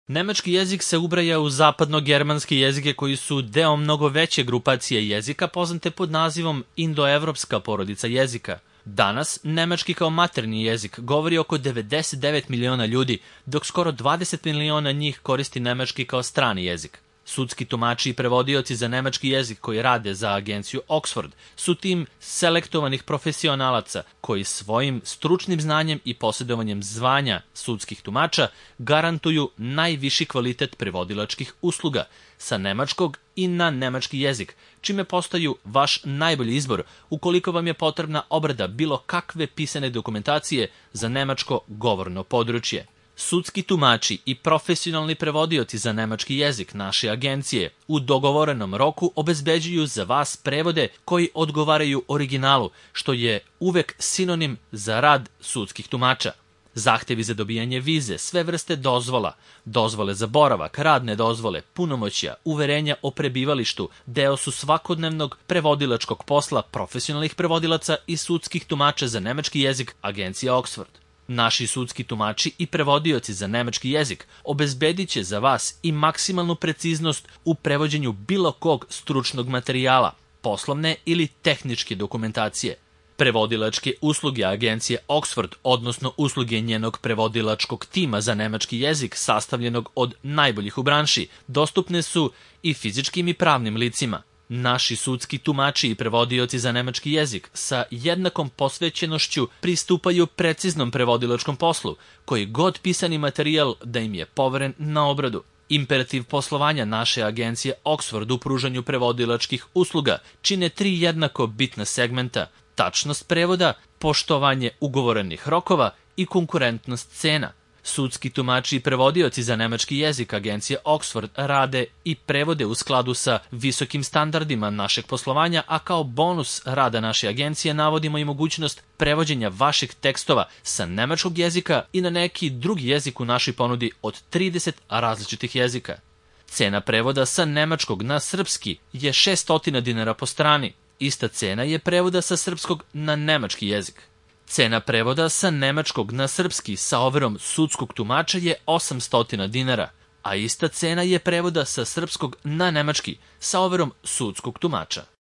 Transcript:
Nemački jezik se ubraja u zapadno-germanske jezike koji su deo mnogo veće grupacije jezika poznate pod nazivom indoevropska porodica jezika. Danas, nemački kao maternji jezik govori oko 99 miliona ljudi, dok skoro 20 miliona njih koristi nemački kao strani jezik. Sudski tumači i prevodioci za nemački jezik koji rade za agenciju Oxford su tim selektovanih profesionalaca koji svojim stručnim znanjem i posjedovanjem zvanja sudskih tumača garantuju najviši kvalitet prevodilačkih usluga sa nemačkog i na nemački jezik, čime postaju vaš najbolji izbor ukoliko vam je potrebna obrada bilo kakve pisane dokumentacije za nemačko govorno područje. Sudski tumači i profesionalni prevodioci za nemački jezik naše agencije u dogovorenom roku obezbeđuju za vas prevode koji odgovaraju originalu, što je uvek sinonim za rad sudskih tumača. Zahtevi za dobijanje vize, sve vrste dozvola, dozvole za boravak, radne dozvole, punomoćja, uverenja o prebivalištu, deo su svakodnevnog prevodilačkog posla profesionalnih prevodilaca i sudskih tumača za nemački jezik agencije Oxford. Naši sudski tumači i prevodioci za nemački jezik obezbedit će za vas i maksimalnu preciznost u prevođenju bilo kog stručnog materijala, poslovne ili tehničke dokumentacije. Prevodilačke usluge agencije Oxford, odnosno usluge njenog prevodilačkog tima za nemački jezik sastavljenog od najboljih u branši, dostupne su i fizičkim i pravnim licima. Naši sudski tumači i prevodioci za nemački jezik sa jednakom posvećenošću pristupaju preciznom prevodilačkom poslu, koji god pisani materijal da im je poveren na obradu. Imperativ poslovanja naše agencije Oxford u pružanju prevodilačkih usluga čine 3 jednako bitna segmenta: tačnost prevoda, poštovanje ugovorenih rokova i konkurentnost cena. Sudski tumači i prevodioci za nemački jezik agencije Oxford rade i prevode u skladu sa visokim standardima našeg poslovanja, a kao bonus rada naše agencije navodimo i mogućnost prevođenja vaših tekstova sa nemačkog jezika i na neki drugi jezik u našoj ponudi od 30 različitih jezika. Cena prevoda sa nemačkog na srpski je 600 dinara po strani. Ista cena je prevoda sa srpskog na nemački jezik. Cena prevoda sa nemačkog na srpski sa overom sudskog tumača je 800 dinara, a ista cena je prevoda sa srpskog na nemački sa overom sudskog tumača.